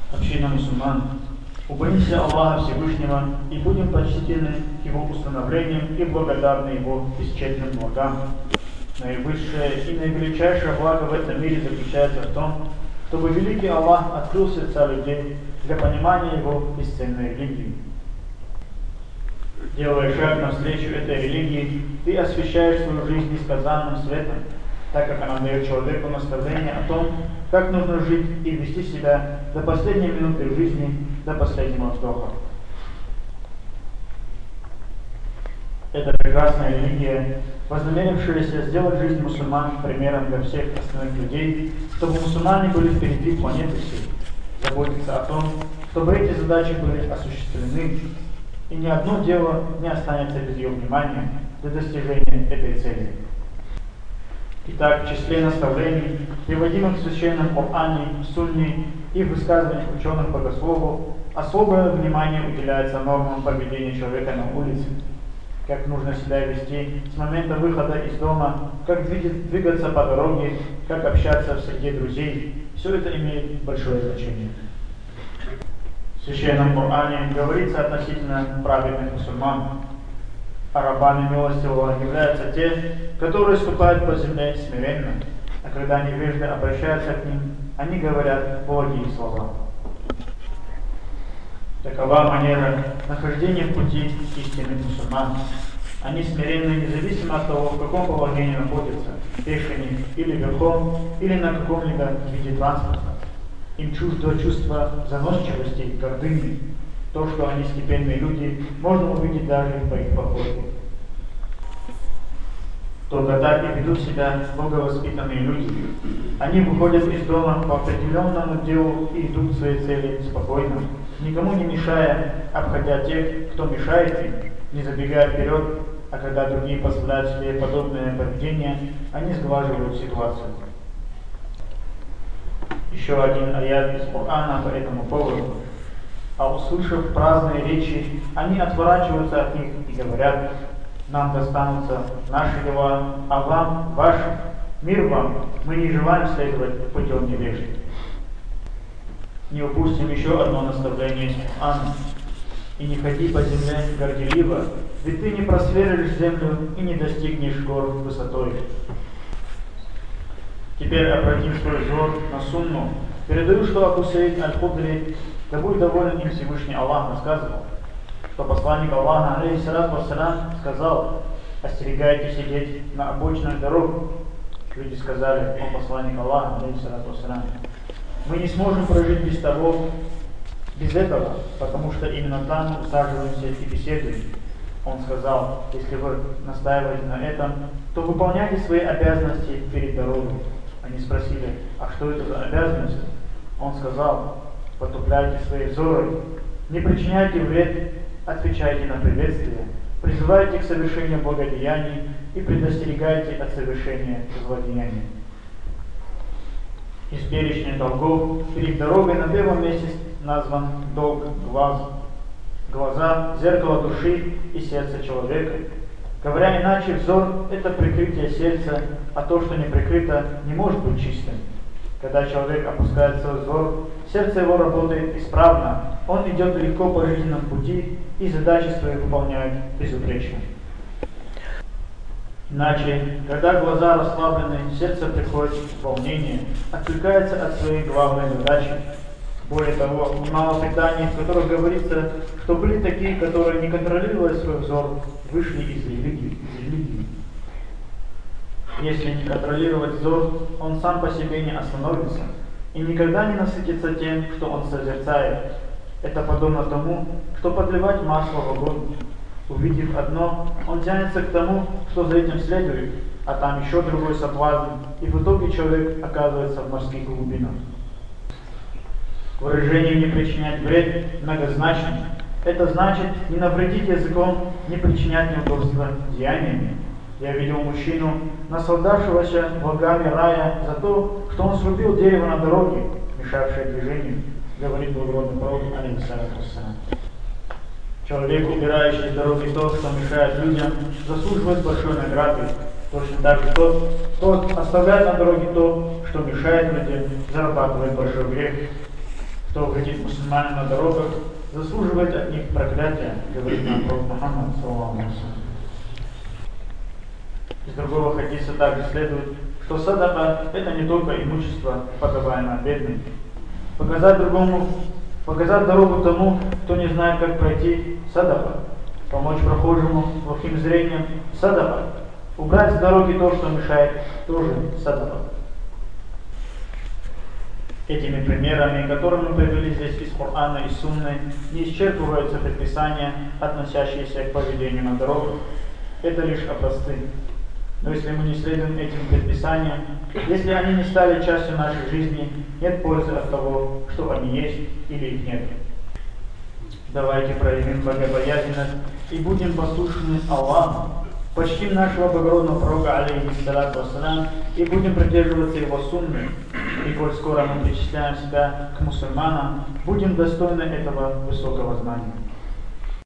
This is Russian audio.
Община мусульман, убоимся Аллаха Всевышнего и будем почтительны к Его установлениям и благодарны Его бесчетным благам. Наивысшее и наивеличайшее благо в этом мире заключается в том, чтобы великий Аллах открыл сердца людей для понимания Его бесценной религии. Делая шаг навстречу этой религии, ты освещаешь свою жизнь несказанным светом, так как она дает человеку наставление о том, как нужно жить и вести себя до последней минуты жизни, до последнего вздоха. Эта прекрасная религия, вознамерившаяся сделать жизнь мусульман примером для всех остальных людей, чтобы мусульмане были впереди планеты всей, заботиться о том, чтобы эти задачи были осуществлены, и ни одно дело не останется без ее внимания для достижения этой цели. Итак, в числе наставлений, приводимых в священном Коране, Сунне и в высказываниях ученых богословов, особое внимание уделяется нормам поведения человека на улице, как нужно себя вести с момента выхода из дома, как двигаться по дороге, как общаться в среде друзей. Все это имеет большое значение. В священном Коране говорится относительно праведных мусульман. А рабами милостивого являются те, которые ступают по земле смиренно, а когда невежды обращаются к ним, они говорят благие слова. Такова манера нахождения в пути истинных мусульман. Они смиренны независимо от того, в каком положении находятся, пешими или верхом, или на каком-либо виде транспорта. Им чуждо чувство заносчивости, гордыни. То, что они степенные люди, можно увидеть даже по их походке. Только так и ведут себя благовоспитанные люди. Они выходят из дома по определенному делу и идут к своей цели спокойно, никому не мешая, обходя тех, кто мешает им, не забегая вперед, а когда другие позволяют себе подобное поведение, они сглаживают ситуацию. Еще один аят из Корана по этому поводу. А услышав праздные речи, они отворачиваются от них и говорят: нам достанутся наши дела, а вам ваши. Мир вам, мы не желаем следовать путем невежд. Не упустим еще одно наставление из Корана. И не ходи по земле горделиво, ведь ты не просверлишь землю и не достигнешь гор высотой. Теперь обратим свой взор на сунну. Передаю, что Абу Саид Аль-Худри, да будет доволен им Всевышний Аллах, рассказывал, что посланник Аллаха, алейхиссалату вассалям, сказал: остерегайтесь сидеть на обочинах дорог. Люди сказали: о посланник Аллаха, алейхиссалату вассалям, мы не сможем прожить без этого, потому что именно там мы усаживаемся и беседуем. Он сказал: если вы настаиваете на этом, то выполняйте свои обязанности перед дорогой. Они спросили: а что это за обязанности? Он сказал: потупляйте свои взоры, не причиняйте вред, отвечайте на приветствие, призывайте к совершению благодеяний и предостерегайте от совершения злодеяний. Из перечня долгов перед дорогой на первом месте назван долг глаз. Глаза – зеркало души и сердца человека. Говоря иначе, взор – это прикрытие сердца, а то, что не прикрыто, не может быть чистым. Когда человек опускает свой взор, сердце его работает исправно, он идет легко по жизненному пути и задачи свои выполняет безупречно. Иначе, когда глаза расслаблены, сердце приходит в волнение, отвлекается от своей главной задачи. Более того, немало преданий, в которых говорится, что были такие, которые, не контролируя свой взор, вышли из религии. Если не контролировать взор, он сам по себе не остановится и никогда не насытится тем, что он созерцает. Это подобно тому, что подливать масло в огонь. Увидев одно, он тянется к тому, что за этим следует, а там еще другой соблазн, и в итоге человек оказывается в морских глубинах. Выражение «не причинять вред» многозначно. Это значит не навредить языком, не причинять неудобства деяниями. Я видел мужчину, наслаждавшегося благами рая за то, что он срубил дерево на дороге, мешавшее движению, говорит благородный пророк, алейхиссалату вассалям. Человек, убирающий с дороги то, что мешает людям, заслуживает большой награды. Точно так же тот, кто оставляет на дороге то, что мешает людям, зарабатывает большой грех. Кто вредит мусульманам на дорогах, заслуживает от них проклятия, говорит нам пророк Мухаммад, саллаллаху алейхи ва саллям. Из другого хадиса также следует, что садака – это не только имущество, подаваемое бедным. Показать дорогу тому, кто не знает, как пройти – садака. Помочь прохожему с плохим зрением – садака. Убрать с дороги то, что мешает – тоже садака. Этими примерами, которые мы привели здесь из Корана и Сунны, не исчерпываются предписания, относящиеся к поведению на дорогах. Это лишь образцы. Но если мы не следуем этим предписаниям, если они не стали частью нашей жизни, нет пользы от того, что они есть или их нет. Давайте проявим богобоязненность и будем послушны Аллаху, почтим нашего благородного пророка, алейхиссалату вассалям, и будем придерживаться его сунны. И коль скоро мы причисляем себя к мусульманам, будем достойны этого высокого знания.